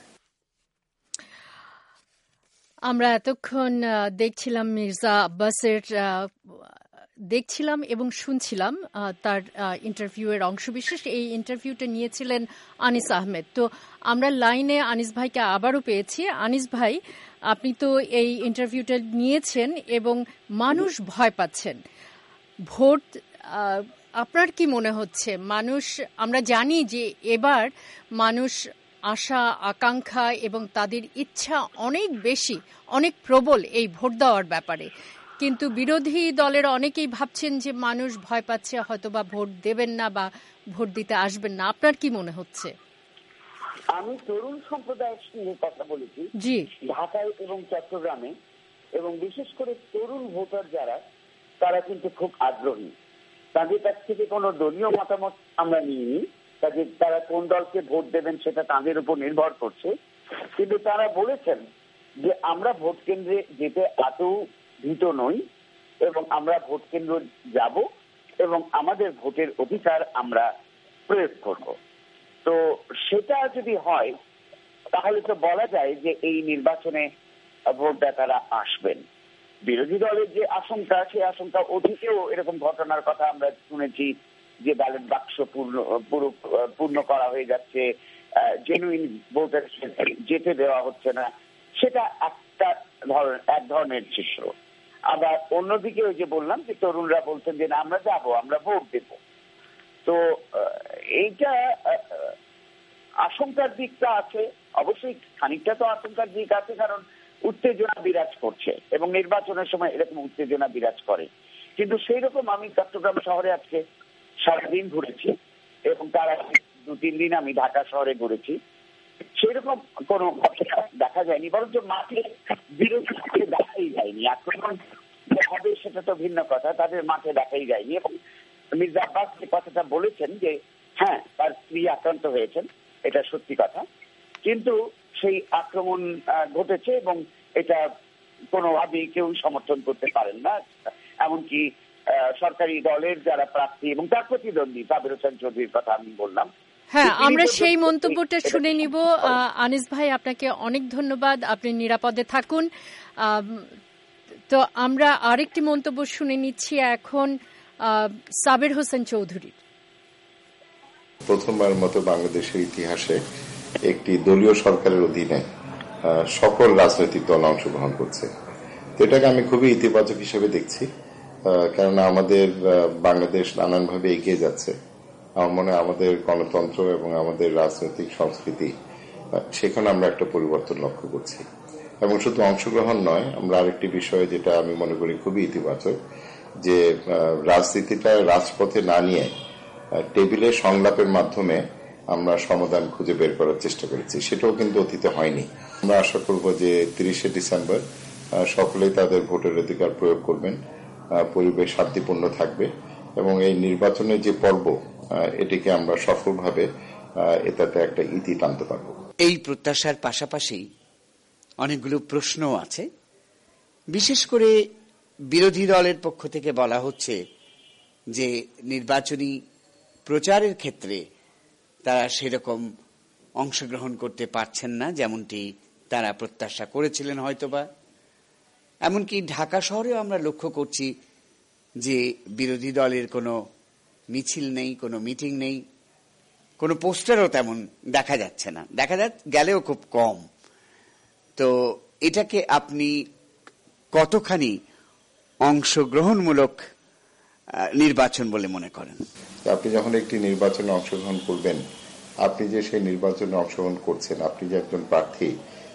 আমরা এতক্ষণ দেখছিলাম মির্জা আব্বাসের দেখছিলাম এবং শুনছিলাম তার ইন্টারভিউয়ের অংশবিশেষ। এই ইন্টারভিউটা নিয়েছিলেন আনিস আহমেদ। তো আমরা লাইনে আনিস ভাইকে আবারও পেয়েছি। আনিস ভাই, আপনি তো এই ইন্টারভিউটা নিয়েছেন এবং মানুষ ভয় পাচ্ছেন। ভোট আপনার কি মনে হচ্ছে মানুষ, আমরা জানি যে এবার মানুষ আশা আকাঙ্ক্ষা এবং তাদের ইচ্ছা অনেক বেশি, অনেক প্রবল এই ভোট দেওয়ার ব্যাপারে, কিন্তু বিরোধী দলের অনেকেই ভাবছেন যে মানুষ ভয় পাচ্ছে, হয়তোবা ভোট দেবেন না বা ভোট দিতে আসবেন না। আপনার কি মনে হচ্ছে? আমি তরুণ সম্প্রদায়ের সঙ্গে কথা বলেছি জি, ঢাকায় এবং চট্টগ্রামে, এবং বিশেষ করে তরুণ ভোটার যারা, তারা কিন্তু খুব আগ্রহী। তাদের কাছ থেকে কোনো দলীয় মতামত আমরা নিইনি, তারা কোন দলকে ভোট দেবেন সেটা তাদের উপর নির্ভর করছে। কিন্তু তারা বলেছেন যে আমরা ভোট কেন্দ্রে যেতে আদৌ ভীত নই, এবং আমরা ভোট কেন্দ্র যাব এবং আমাদের ভোটের অধিকার আমরা প্রয়োগ করব। তো সেটা যদি হয় তাহলে তো বলা যায় যে এই নির্বাচনে ভোটদাতারা আসবেন। বিরোধী দলের যে আশঙ্কা, সেই আশঙ্কা অতীতেও এরকম ঘটনার কথা আমরা শুনেছি, যে ব্যালট বাক্স পূর্ণ করা হয়ে যাচ্ছে, জেনুইন ভোটার যেতে দেওয়া হচ্ছে না, সেটা এক ধরনের চিত্র। আবার অন্যদিকে ওই যে বললাম যে তরুণরা বলছেন যে না, আমরা যাব, আমরা ভোট দেব। তো এইটা আশঙ্কার দিকটা আছে, অবশ্যই খানিকটা তো আশঙ্কার দিক আছে, কারণ উত্তেজনা বিরাজ করছে এবং নির্বাচনের সময় এরকম উত্তেজনা বিরাজ করে। কিন্তু সেই রকম আমি চট্টগ্রাম শহরে আজকে সারাদিন ঘুরেছি, এবং তার 2-3 দিন আমি ঢাকা শহরে ঘুরেছি, সেরকম কোনো ঘটনা দেখা যায়নি, বরঞ্চ মাঠে বিরোধী দেখাই যায়নি। আক্রমণ হবে সেটা তো ভিন্ন কথা, তাদের মাঠে দেখাই যায়নি। এবং মির্জা আব্বাস যে কথাটা বলেছেন যে হ্যাঁ, তার স্ত্রী আক্রান্ত হয়েছেন, এটা সত্যি কথা, কিন্তু সেই আক্রমণ ঘটেছে এবং এটা কোনোভাবেই কেউ সমর্থন করতে পারেন না। এমনকি সরকারি দলের যারা প্রার্থী এবং তার প্রতিদ্বন্দ্বী সাবির হোসেন চৌধুরীর কথা আমি বললাম। হ্যাঁ, আমরা সেই মন্তব্যটা শুনে নিব। আনিস ভাই, আপনাকে অনেক ধন্যবাদ, আপনি নিরাপদে থাকুন। তো আমরা আরেকটি মন্তব্য শুনে নিচ্ছি এখন সাবির হোসেন চৌধুরীর। প্রথমবার মতো বাংলাদেশের ইতিহাসে একটি দলীয় সরকারের অধীনে সকল রাজনৈতিক দল অংশগ্রহণ করছে। তো এটাকে আমি খুবই ইতিবাচক হিসেবে দেখছি, কেননা আমাদের বাংলাদেশ নানানভাবে এগিয়ে যাচ্ছে। আমার মনে হয় আমাদের গণতন্ত্র এবং আমাদের রাজনৈতিক সংস্কৃতি, সেখানে আমরা একটা পরিবর্তন লক্ষ্য করছি। এবং শুধু অংশগ্রহণ নয়, আমরা আরেকটি বিষয় যেটা আমি মনে করি খুবই ইতিবাচক, যে রাজনীতিটা রাজপথে না নিয়ে টেবিলে সংলাপের মাধ্যমে আমরা সমাধান খুঁজে বের করার চেষ্টা করেছি। সেটাও কিন্তু অতীতে হয়নি। আমরা আশা করব যে 30শে ডিসেম্বর সকলেই তাদের ভোটের অধিকার প্রয়োগ করবেন, পরিবেশ শান্তিপূর্ণ থাকবে এবং এই নির্বাচনের যে পর্ব, এটিকে আমরা সফলভাবে এটাতে একটা ইতি টানতে পারব। এই প্রত্যাশার পাশাপাশি অনেকগুলো প্রশ্নও আছে। বিশেষ করে বিরোধী দলের পক্ষ থেকে বলা হচ্ছে যে নির্বাচনী প্রচারের ক্ষেত্রে তারা সেরকম অংশগ্রহণ করতে পারছেন না যেমনটি তারা প্রত্যাশা করেছিলেন হয়তোবা। এমনকি ঢাকা শহরেও আমরা লক্ষ্য করছি যে বিরোধী দলের কোনো মিছিল নেই, কোনো মিটিং নেই, কোনো পোস্টারও তেমন দেখা যাচ্ছে না, গেলেও খুব কম। তো এটাকে আপনি কতখানি অংশগ্রহণমূলক নির্বাচন বলে মনে করেন? আপনি যখন একটি নির্বাচনে অংশগ্রহণ করবেন, আপনি যে সেই নির্বাচনে অংশগ্রহণ করছেন, আপনি যে একজন প্রার্থী,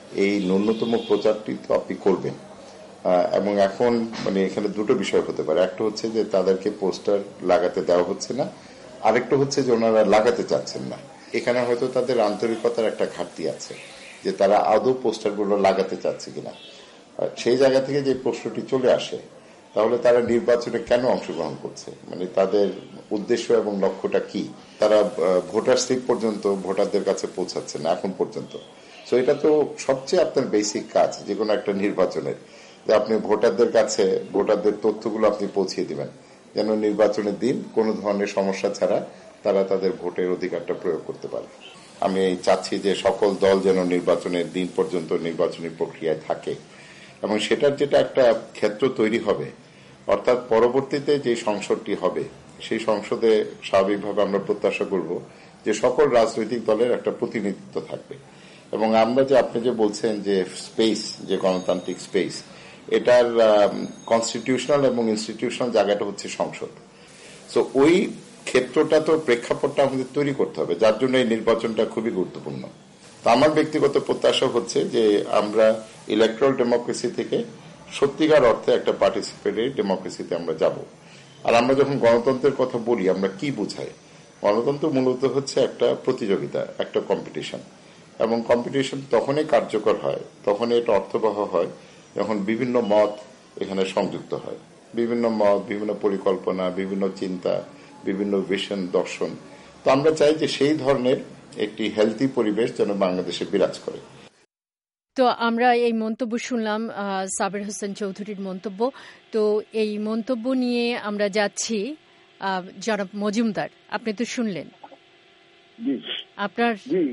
এই ন্যূনতম প্রচারটি তো আপনি করবেন। এবং এখন মানে এখানে দুটো বিষয় হতে পারে, একটা হচ্ছে যে তাদেরকে পোস্টার লাগাতে দেওয়া হচ্ছে না, আরেকটা হচ্ছে যে ওনারা লাগাতে চাচ্ছেন না। এখানে হয়তো তাদের আন্তরিকতার একটা ঘাটতি আছে যে তারা আদৌ পোস্টারগুলো লাগাতে চাচ্ছে কিনা। সেই জায়গা থেকে যে প্রশ্নটি চলে আসে, তাহলে তারা নির্বাচনে কেন অংশগ্রহণ করছে, মানে তাদের উদ্দেশ্য এবং লক্ষ্যটা কি? তারা ভোটার স্লিপ পর্যন্ত ভোটারদের কাছে পৌঁছাচ্ছে না এখন পর্যন্ত। তো এটা তো সবচেয়ে আপনার বেসিক কাজ যে কোনো একটা নির্বাচনের, যে আপনি ভোটারদের কাছে ভোটারদের তথ্যগুলো আপনি পৌঁছিয়ে দিবেন, যেন নির্বাচনের দিন কোনো ধরনের সমস্যা ছাড়া তারা তাদের ভোটের অধিকারটা প্রয়োগ করতে পারে। আমি চাচ্ছি যে সকল দল যেন নির্বাচনের দিন পর্যন্ত নির্বাচনী প্রক্রিয়ায় থাকে এবং সেটার যেটা একটা ক্ষেত্র তৈরি হবে, অর্থাৎ পরবর্তীতে যে সংসদটি হবে সেই সংসদে স্বাভাবিকভাবে আমরা প্রত্যাশা করব যে সকল রাজনৈতিক দলের একটা প্রতিনিধিত্ব থাকবে। এবং আমরা যে আপনি যে বলছেন যে স্পেস, যে গণতান্ত্রিক স্পেস, এটার কনস্টিটিউশনাল এবং ইনস্টিটিউশনাল জায়গাটা হচ্ছে সংসদ। সো ওই ক্ষেত্রটা তো প্রেক্ষাপটটা আমাদের তৈরি করতে হবে, যার জন্য এই নির্বাচনটা খুবই গুরুত্বপূর্ণ। তো আমার ব্যক্তিগত প্রত্যাশা হচ্ছে যে আমরা ইলেকট্রাল ডেমোক্রেসি থেকে সত্যিকার অর্থে একটা পার্টিসিপেটরি ডেমোক্রেসিতে আমরা যাব। আর আমরা যখন গণতন্ত্রের কথা বলি আমরা কি বুঝাই? গণতন্ত্র মূলত হচ্ছে একটা প্রতিযোগিতা, একটা কম্পিটিশন, এবং কম্পিটিশন তখনই কার্যকর হয়, তখনই এটা অর্থবহ হয় যখন বিভিন্ন মত এখানে সংযুক্ত হয়, বিভিন্ন মত, বিভিন্ন পরিকল্পনা, বিভিন্ন চিন্তা, বিভিন্ন ভিশন, দর্শন। তো আমরা চাই যে সেই ধরনের একটি হেলথি পরিবেশ যেন বাংলাদেশে বিরাজ করে। তো আমরা এই মন্তব্য শুনলাম সাবের হোসেন চৌধুরীর মন্তব্য। তো এই মন্তব্য নিয়ে আমরা যাচ্ছি জনাব মজুমদার, আপনি তো শুনলেন। আপনার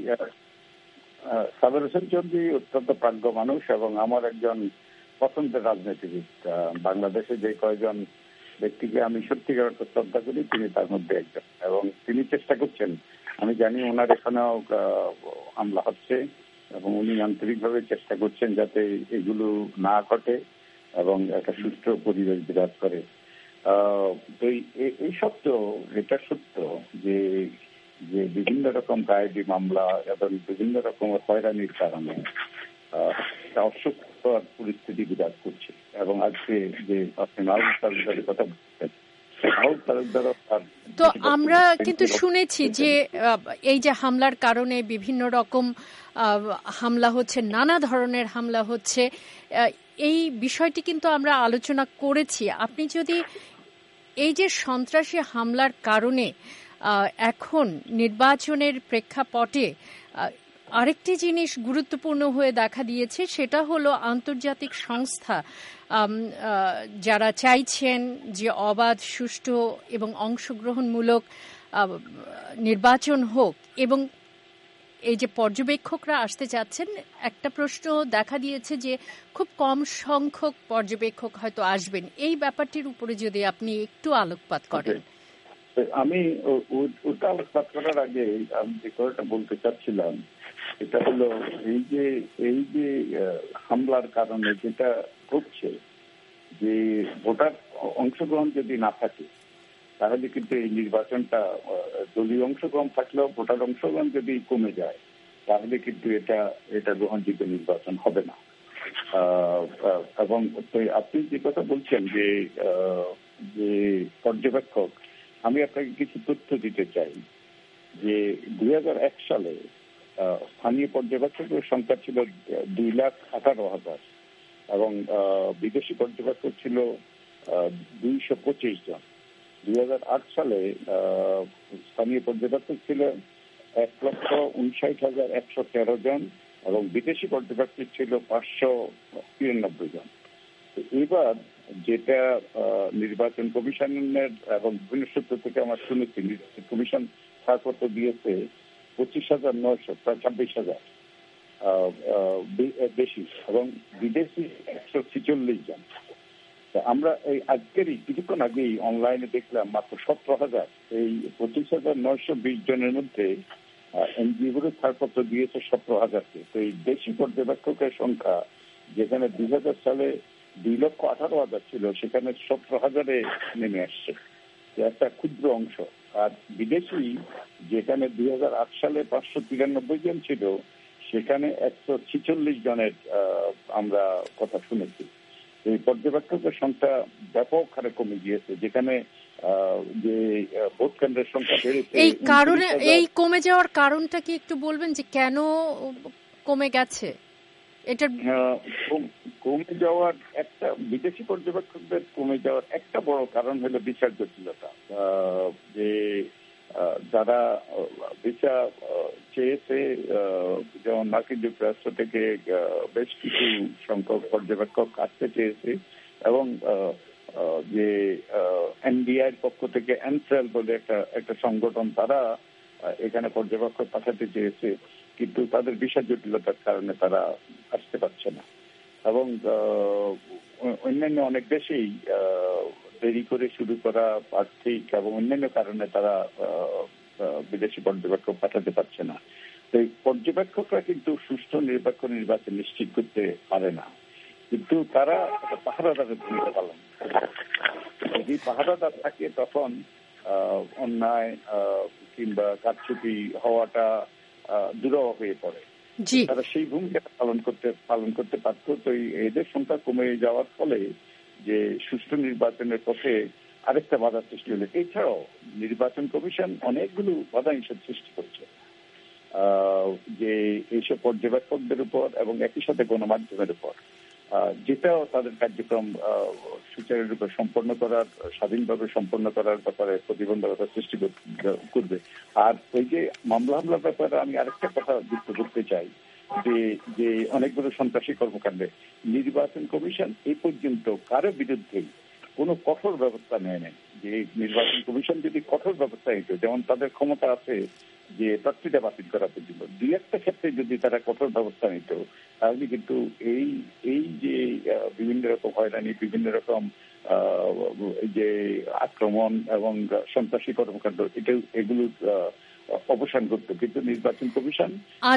সাবের হোসেন চৌধুরী অত্যন্ত প্রাজ্ঞ মানুষ এবং আমার একজন পছন্দের রাজনীতিবিদ। বাংলাদেশে যে কয়জন ব্যক্তিকে আমি সত্যিকার অর্থে শ্রদ্ধা করি তিনি তার মধ্যে একজন, এবং তিনি চেষ্টা করছেন, আমি জানি ওনার এখানেও হামলা হচ্ছে এবং উনি আন্তরিকভাবে চেষ্টা করছেন যাতে এগুলো না ঘটে এবং একটা সুষ্ঠু পরিবেশ বিরাজ করে। তো এই সত্য, এটা সত্য যে যে বিভিন্ন রকম গায়েবী মামলা এবং বিভিন্ন রকম হয়রানির কারণে অসুস্থতার পরিস্থিতি বিরাজ করছে। এবং আজকে যে আপনি মাহবুব তালুকদারের কথা বলছেন, তো আমরা কিন্তু শুনেছি যে এই যে হামলার কারণে বিভিন্ন রকম হামলা হচ্ছে, নানা ধরনের হামলা হচ্ছে, এই বিষয়টি কিন্তু আমরা আলোচনা করেছি। আপনি যদি এই যে সন্ত্রাসী হামলার কারণে এখন নির্বাচনের প্রেক্ষাপটে আরেকটি জিনিস গুরুত্বপূর্ণ হয়ে দেখা দিয়েছে, সেটা হলো আন্তর্জাতিক সংস্থা যারা চাইছেন যে অবাধ, সুষ্ঠু এবং অংশগ্রহণমূলক নির্বাচন হোক, এবং এই যে পর্যবেক্ষকরা আসতে চাচ্ছেন, একটা প্রশ্ন দেখা দিয়েছে যে খুব কম সংখ্যক পর্যবেক্ষক হয়তো আসবেন। এই ব্যাপারটির উপরে যদি আপনি একটু আলোকপাত করেন। আমি ওটা আলোকপাত করার আগে আমি যে কথাটা বলতে চাচ্ছিলাম, এটা হলো এই যে হামলার কারণে যেটা হচ্ছে, যে ভোটার অংশগ্রহণ যদি না থাকে তাহলে কিন্তু এই নির্বাচনটা, দলীয় অংশগ্রহণ থাকলেও ভোটার অংশগ্রহণ যদি কমে যায় তাহলে কিন্তু এটা গ্রহণযোগ্য নির্বাচন হবে না। এবং আপনি যে কথা বলছেন যে পর্যবেক্ষক, আমি আপনাকে কিছু তথ্য দিতে চাই যে 2001 সালে স্থানীয় পর্যবেক্ষকের সংখ্যা ছিল 2,18,000 এবং বিদেশি পর্যবেক্ষক ছিল 225 জন। 2008 সালে স্থানীয় পর্যবেক্ষক ছিল 1,59,113 জন এবং বিদেশি পর্যবেক্ষক ছিল 593 জন। এবার যেটা নির্বাচন কমিশনের এবং বিভিন্ন সূত্র থেকে আমরা শুনেছি, কমিশন ছাড়পত্র দিয়েছে 25,900, প্রায় 26,000 বেশি, এবং বিদেশি 146 জন। আমরা এই আজকেরই কিছুক্ষণ আগেই অনলাইনে দেখলাম মাত্র 17,000, এই 25,920 জনের মধ্যে এনজিওগুলো ছাড়পত্র দিয়েছে 17,000কে। তো এই দেশি পর্যবেক্ষকের সংখ্যা যেখানে 2000 সালে 2,18,000 ছিল, সেখানে 17,000-এ নেমে আসছে, একটা ক্ষুদ্র অংশ। আর বিদেশি যেখানে 2008 সালে 593 জন ছিল, সেখানে 146 জনের আমরা কথা শুনেছি। এই পর্যবেক্ষকের সংখ্যা ব্যাপক হারে কমে গিয়েছে, যেখানে যে ভোট কেন্দ্রের সংখ্যা বেড়েছে। এই কারণে, এই কমে যাওয়ার কারণটা কি একটু বলবেন যে কেন কমে গেছে? এটা কমে যাওয়ার একটা, বিদেশি পর্যবেক্ষকদের কমে যাওয়ার একটা বড় কারণ হলো বিচার জটিলতা। যে যারা ভিসা চেয়েছে, যেমন মার্কিন যুক্তরাষ্ট্র থেকে বেশ কিছু সংখ্যক পর্যবেক্ষক আসতে চেয়েছে, এবং যে এনডিআইয়ের পক্ষ থেকে এনসেল বলে একটা সংগঠন, তারা এখানে পর্যবেক্ষক পাঠাতে চেয়েছে, কিন্তু তাদের ভিসা জটিলতার কারণে তারা আসতে পারছে না। এবং অন্যান্য অনেক দেশেই দেরি করে শুরু করা আর্থিক এবং অন্যান্য কারণে তারা বিদেশি পর্যবেক্ষক পাঠাতে পারছে না। তো এই পর্যবেক্ষকরা কিন্তু সুষ্ঠু নিরপেক্ষ নির্বাচন নিশ্চিত করতে পারে না, কিন্তু তারা পাহারাদারের ভূমিকা পালন করে। যদি পাহারাদার থাকে তখন অন্যায় কিংবা কারচুপি হওয়াটা দুরূহ হয়ে পড়ে। তারা সেই ভূমিকা পালন করতে পারত। তো এদের সংখ্যা কমে যাওয়ার ফলে যে সুষ্ঠু নির্বাচনের পথে আরেকটা বাধা সৃষ্টি হলো। এছাড়াও নির্বাচন কমিশন অনেকগুলো বাধা নিষেধ সৃষ্টি করছে, যে এইসব পর্যবেক্ষকদের উপর এবং একই সাথে গণমাধ্যমের উপর, যেটাও তাদের কার্যক্রম সুচারুরূপে সম্পন্ন করার, স্বাধীনভাবে সম্পন্ন করার ব্যাপারে প্রতিবন্ধকতা সৃষ্টি করবে। আর ওই যে মামলার ব্যাপারে আমি আরেকটা কথা যুক্ত করতে চাই, যে অনেকগুলো সন্ত্রাসী কর্মকাণ্ডে নির্বাচন কমিশন এই পর্যন্ত কারো বিরুদ্ধে কোনো কঠোর ব্যবস্থা নেয় নাই। যে নির্বাচন কমিশন যদি কঠোর ব্যবস্থা নিত, যেমন তাদের ক্ষমতা আছে যে প্রার্থীটা বাতিল করা পর্যন্ত, দুই একটা ক্ষেত্রে যদি তারা কঠোর ব্যবস্থা নিত, তাহলে কিন্তু এই যে বিভিন্ন রকম হয়রানি, বিভিন্ন রকম যে আক্রমণ এবং সন্ত্রাসী কর্মকাণ্ড, এগুলো অবসান করত। কিন্তু নির্বাচন কমিশন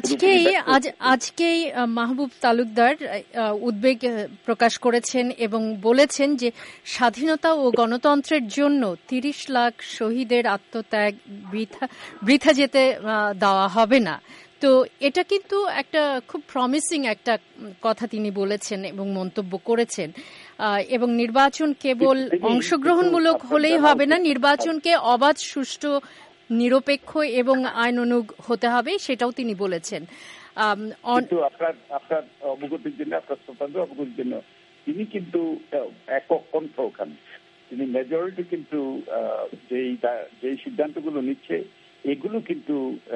আজকেই মাহবুব তালুকদার উদ্বেগ প্রকাশ করেছেন এবং বলেছেন যে স্বাধীনতা ও গণতন্ত্রের জন্য 30 লাখ শহীদের আত্মত্যাগ বৃথা যেতে দেওয়া হবে না। তো এটা কিন্তু একটা খুব প্রমিসিং একটা কথা তিনি বলেছেন এবং মন্তব্য করেছেন। এবং নির্বাচন কেবল অংশগ্রহণমূলক হলেই হবে না, নির্বাচনকে অবাধ, সুষ্ঠু, নিরপেক্ষ এবং আইনানুগ হতে হবে, সেটাও তিনি বলেছেন। আপনার অবগতির জন্য, আপনার শ্রোতাদের অবগতির জন্য, তিনি কিন্তু একক কণ্ঠ, ওখানে তিনি মেজরিটি, কিন্তু যেই সিদ্ধান্তগুলো নিচ্ছে এগুলো কিন্তু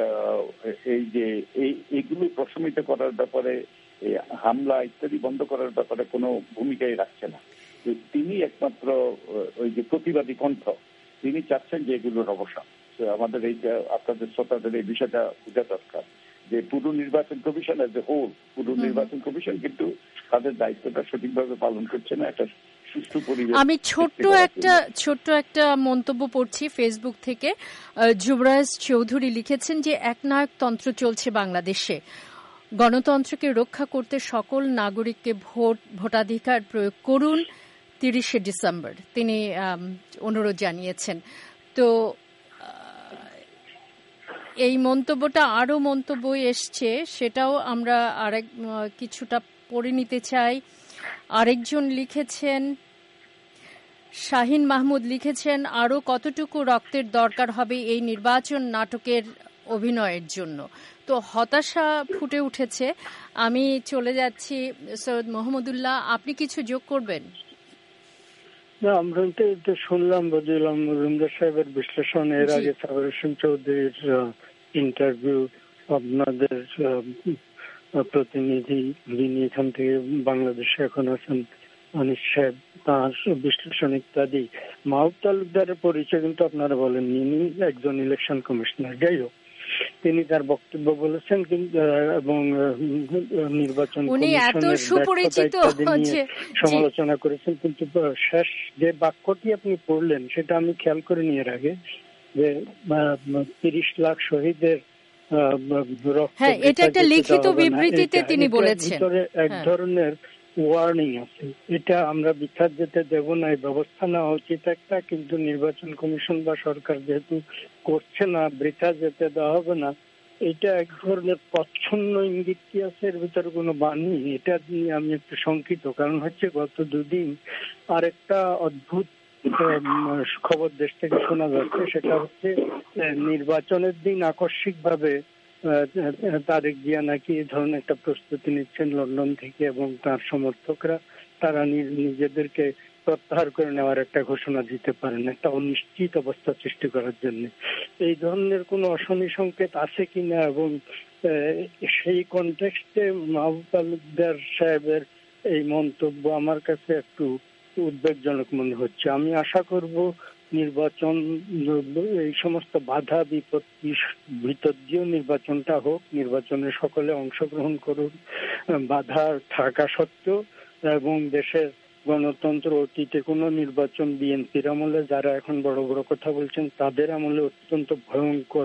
এইগুলো প্রশমিত করার ব্যাপারে, হামলা ইত্যাদি বন্ধ করার ব্যাপারে কোনো ভূমিকাই রাখছে না। তিনি একমাত্র ওই যে প্রতিবাদী কণ্ঠ, তিনি চাচ্ছেন যে এগুলোর অবসান। আমাদের এইটা, আপনাদের শ্রোতাদের এই বিষয়টা বোঝা দরকার যে পুরো নির্বাচন কমিশন এজ এ হোল, পুরো নির্বাচন কমিশন কিন্তু তাদের দায়িত্বটা সঠিকভাবে পালন করছে না। একটা সুষ্ঠু পরিবেশ। আমি ছোট্ট একটা মন্তব্য পড়ছি ফেসবুক থেকে। যুবরাজ চৌধুরী লিখেছেন যে একনায়কতন্ত্র চলছে বাংলাদেশে, গণতন্ত্রকে রক্ষা করতে সকল নাগরিককে ভোটাধিকার প্রয়োগ করুন 30শে ডিসেম্বর, তিনি অনুরোধ জানিয়েছেন। তো এই মন্তব্যটা, আরো মন্তব্য এসছে, সেটাও আমরা আরেক কিছুটা পড়ে নিতে চাই। আরেকজন লিখেছেন, শাহিন মাহমুদ লিখেছেন, আরো কতটুকু রক্তের দরকার হবে এই নির্বাচন নাটকের অভিনয়ের জন্য। তো হতাশা ফুটে উঠেছে। আমি চলে যাচ্ছি সৈয়দ মোহাম্মদুল্লাহ, আপনি কিছু যোগ করবেন? না, আমরা তো শুনলাম বদিউল মজুমদার সাহেবের বিশ্লেষণ, এর আগে সাবের হোসেন চৌধুরীর ইন্টারভিউ, আপনাদের প্রতিনিধি যিনি এখান থেকে বাংলাদেশে এখন আছেন আনিস সাহেব, তার বিশ্লেষণ ইত্যাদি। মাহবুব তালুকদারের পরিচয় কিন্তু আপনারা বলেননি, ইনি একজন ইলেকশন কমিশনার। যাই হোক, তিনি তার বক্তব্য বলেছেন এবং নির্বাচন সমালোচনা করেছেন। কিন্তু শেষ যে বাক্যটি আপনি পড়লেন সেটা আমি খেয়াল করে নিয়ে আগে, যে 30 লাখ শহীদের এটা একটা লিখিত বিবৃতিতে তিনি বলেছেন, এক ধরনের ওয়ার্নিং আছে, এটা আমরা বৃথা যেতে দেব না, এই ব্যবস্থা নেওয়া উচিত একটা। কিন্তু নির্বাচন কমিশন বা সরকার যেহেতু করছে না, বৃথা যেতে দেওয়া হবে না, এটা এক ধরনের প্রচ্ছন্ন ইঙ্গিত কি আছে এর ভিতরে কোনো বাণী, এটা নিয়ে আমি একটু শঙ্কিত। কারণ হচ্ছে গত দুদিন আরেকটা অদ্ভুত খবর দেশ থেকে শোনা যাচ্ছে, সেটা হচ্ছে নির্বাচনের দিন আকস্মিকভাবে তারেক জিয়া নাকি এই ধরনের একটা প্রস্তুতি নিচ্ছেন লন্ডন থেকে, এবং তার সমর্থকরা তারা নিজেদেরকে প্রত্যাহার করে নেওয়ার একটা ঘোষণা দিতে পারেন একটা অনিশ্চিত অবস্থা সৃষ্টি করার জন্য। এই ধরনের কোনো অশনি সংকেত আছে কিনা, এবং সেই কনটেক্সটে মাহবুব তালুকদার সাহেবের এই মন্তব্য আমার কাছে একটু উদ্বেগজনক মনে হচ্ছে। আমি আশা করব নির্বাচন, এই সমস্ত বাধা বিপত্তির ভিতর দিয়েও নির্বাচনটা হোক, নির্বাচনে সকলে অংশগ্রহণ করুন বাধা থাকা সত্ত্বেও, এবং দেশের গণতন্ত্র অতীতে কোনো নির্বাচন বিএনপির আমলে যারা এখন বড় বড় কথা বলছেন তাদের আমলে অত্যন্ত ভয়ঙ্কর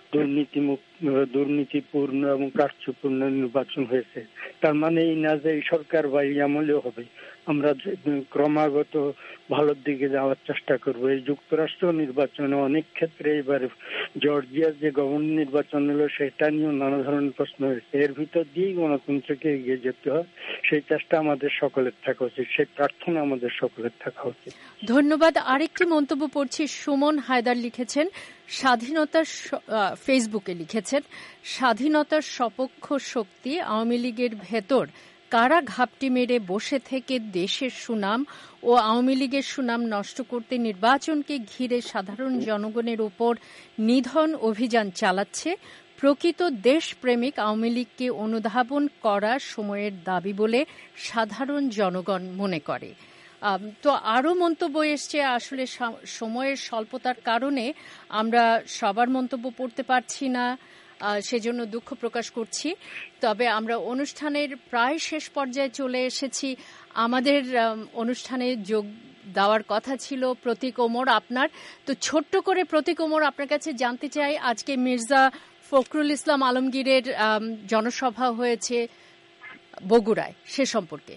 দুর্নীতিপূর্ণ এবং কারচুপূর্ণ নির্বাচন হয়েছে। তার মানে এই না যে এই সরকার বা এই আমলেও হবে। আমরা ক্রমাগত ভালোর দিকে যাওয়ার চেষ্টা করব। এই যুক্তরাষ্ট্র নির্বাচনে অনেক ক্ষেত্রে এবার জর্জিয়ার যে গভর্নর নির্বাচন হলো সেটা নিয়েও নানা ধরনের প্রশ্ন হয়েছে। এর ভিতর দিয়েই গণতন্ত্রকে এগিয়ে যেতে হয়, সেই চেষ্টা আমাদের সকলের থাকা উচিত, সেই প্রার্থনা আমাদের সকলের থাকা উচিত। ধন্যবাদ। আরেকটি মন্তব্য পড়ছি, সুমন হায়দার লিখেছেন স্বাধীনতার, ফেসবুকে লিখেছেন, স্বাধীনতার সপক্ষ শক্তি আওয়ামী লীগের ভেতর কারা ঘাপটি মেরে বসে থেকে দেশের সুনাম ও আওয়ামী লীগের সুনাম নষ্ট করতে নির্বাচনকে ঘিরে সাধারণ জনগণের উপর নিধন অভিযান চালাচ্ছে। প্রকৃত দেশপ্রেমিক আওয়ামী লীগকে অনুধাবন করা সময়ের দাবি বলে সাধারণ জনগণ মনে করে। তো আরও মন্তব্য এসছে, আসলে সময়ের স্বল্পতার কারণে আমরা সবার মন্তব্য পড়তে পারছি না, সেজন্য দুঃখ প্রকাশ করছি। তবে আমরা অনুষ্ঠানের প্রায় শেষ পর্যায়ে চলে এসেছি। আমাদের অনুষ্ঠানে যোগ দেওয়ার কথা ছিল প্রতীক ওমর আপনার, তো ছোট্ট করে প্রতীক ওমর আপনার কাছে জানতে চাই, আজকে মির্জা ফখরুল ইসলাম আলমগীরের জনসভা হয়েছে বগুড়ায়, সে সম্পর্কে।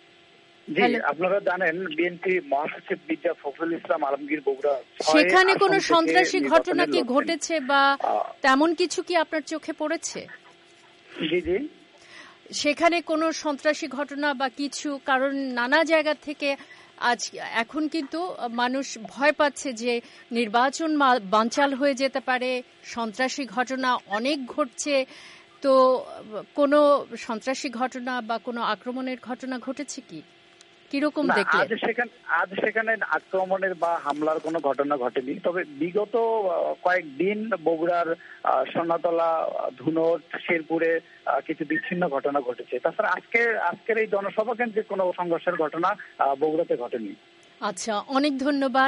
আপনারা জানেন বিএনপি মহাসচিব মির্জা ফখরুল ইসলাম আলমগীর বগুড়া, সেখানে কোনো সন্ত্রাসী ঘটনা কি ঘটেছে বা তেমন কিছু কি আপনার চোখে পড়েছে? জি জি, সেখানে কোনো সন্ত্রাসী ঘটনা বা কিছু, কারণ নানা জায়গা থেকে এখন কিন্তু মানুষ ভয় পাচ্ছে যে নির্বাচন বানচাল হয়ে যেতে পারে, সন্ত্রাসী ঘটনা অনেক ঘটছে। তো কোনো সন্ত্রাসী ঘটনা বা কোনো আক্রমণের ঘটনা ঘটেছে কি, কিরকম দেখলেন? আজ সেখানে আক্রমণের বা হামলার কোনো ঘটনা ঘটেনি, তবে বিগত কয়েকদিন বগুড়ার সোনাতলা, ধুনট, শেরপুরে কিছু বিচ্ছিন্ন ঘটনা ঘটেছে। তাছাড়া আজকের এই জনসভা কেন্দ্রিক কোনো সংঘর্ষের ঘটনা বগুড়াতে ঘটেনি। আচ্ছা, অনেক ধন্যবাদ।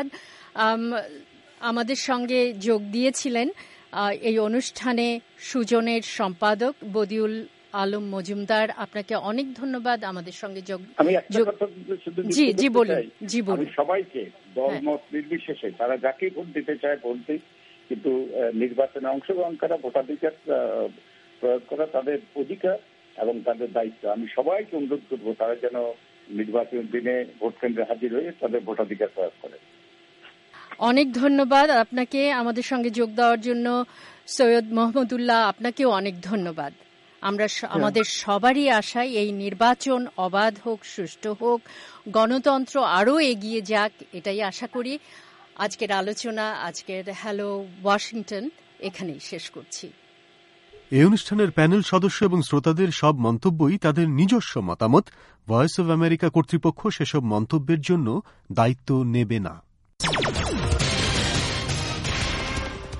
আমাদের সঙ্গে যোগ দিয়েছিলেন এই অনুষ্ঠানে সুজনের সম্পাদক বদিউল আলম মজুমদার, আপনাকে অনেক ধন্যবাদ আমাদের সঙ্গে যোগ। জি বলুন। আমি সবাইকে দলমত নির্বিশেষে তারা যাকে ভোট দিতে চায় ভোট দিই, কিন্তু নির্বাচনে অংশগ্রহণ করা, ভোটাধিকার প্রয়োগ করা তাদের অধিকার এবং তাদের দায়িত্ব। আমি সবাইকে অনুরোধ করবো তারা যেন নির্বাচন দিনে ভোট কেন্দ্রে হাজির হয়ে তাদের ভোটাধিকার প্রয়োগ করে। অনেক ধন্যবাদ আপনাকে আমাদের সঙ্গে যোগ দেওয়ার জন্য। সৈয়দ মোহাম্মদুল্লাহ, আপনাকেও অনেক ধন্যবাদ। আমরা আমাদের সবারই আশায় এই নির্বাচন অবাধ হোক, সুষ্ঠু হোক, গণতন্ত্র আরও এগিয়ে যাক, এটাই আশা করি। আজকের আলোচনা, আজকের হ্যালো ওয়াশিংটন এখানেই শেষ করছি। এই অনুষ্ঠানের প্যানেল সদস্য এবং শ্রোতাদের সব মন্তব্যই তাদের নিজস্ব মতামত। ভয়েস অব আমেরিকা কর্তৃপক্ষ সেসব মন্তব্যের জন্য দায়িত্ব নেবে না।